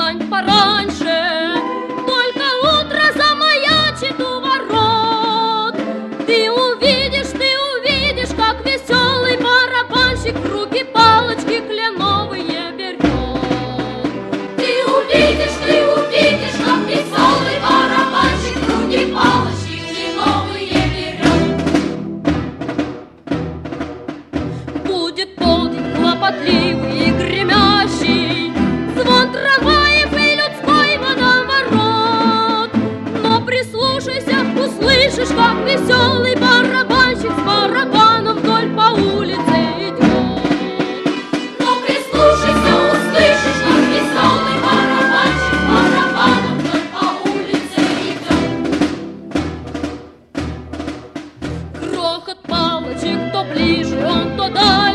встань пораньше, только утро замаячит у ворот. Ты увидишь, как веселый барабанщик в руки палочки кленовые берет. Ты увидишь, как веселый барабанщик в руки палочки кленовые берет. Будет полдень хлопотливый и гремящий, звон трамваев и людской водоворот. Но прислушайся, услышишь, как веселый барабанщик с барабаном вдоль по улице идет. Но прислушайся, услышишь, как веселый барабанщик с барабаном вдоль по улице идет. Грохот палочек то ближе, он то дальше.